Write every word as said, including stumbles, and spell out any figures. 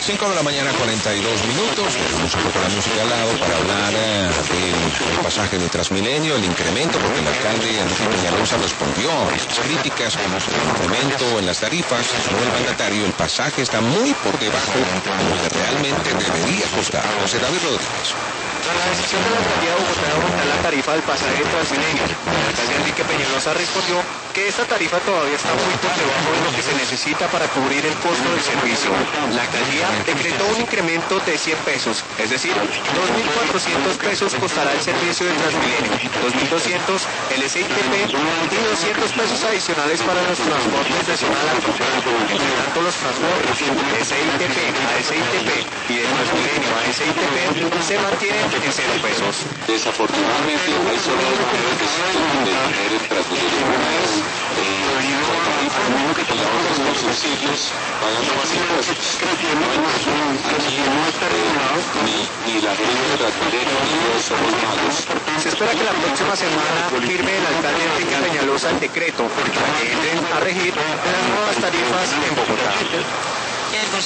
cinco de la mañana, cuarenta y dos minutos. Tenemos un poco la música al lado para hablar eh, del pasaje de Transmilenio, el incremento, porque el alcalde Enrique Peñalosa respondió a estas críticas con el incremento en las tarifas. Según el mandatario, el pasaje está muy por debajo de lo que realmente debería costar. José David Rodríguez. La decisión de la alcaldía de Bogotá de aumentar la tarifa del pasaje de Transmilenio. El alcalde Enrique Peñalosa respondió que esta tarifa todavía está muy por debajo de lo que se necesita para cubrir el costo del servicio. La alcaldía decretó un incremento de cien pesos, es decir, dos mil cuatrocientos pesos costará el servicio de Transmilenio, dos mil doscientos el S I T P y doscientos pesos adicionales para los transportes de zona larga. Entre tanto, los transportes de S I T P a S I T P y de Transmilenio a S I T P se mantienen en cero pesos. Desafortunadamente, hay solo dos maneras de tener el Transmilenio. Una es eh, con tarifa y la otra es con subsidios pagando más impuestos. Aquí eh, ni, ni la gente de Transmilenio ni yo somos magos. Se espera que la próxima semana firme el alcalde Enrique Peñalosa el decreto para que entren a regir las nuevas tarifas en Bogotá.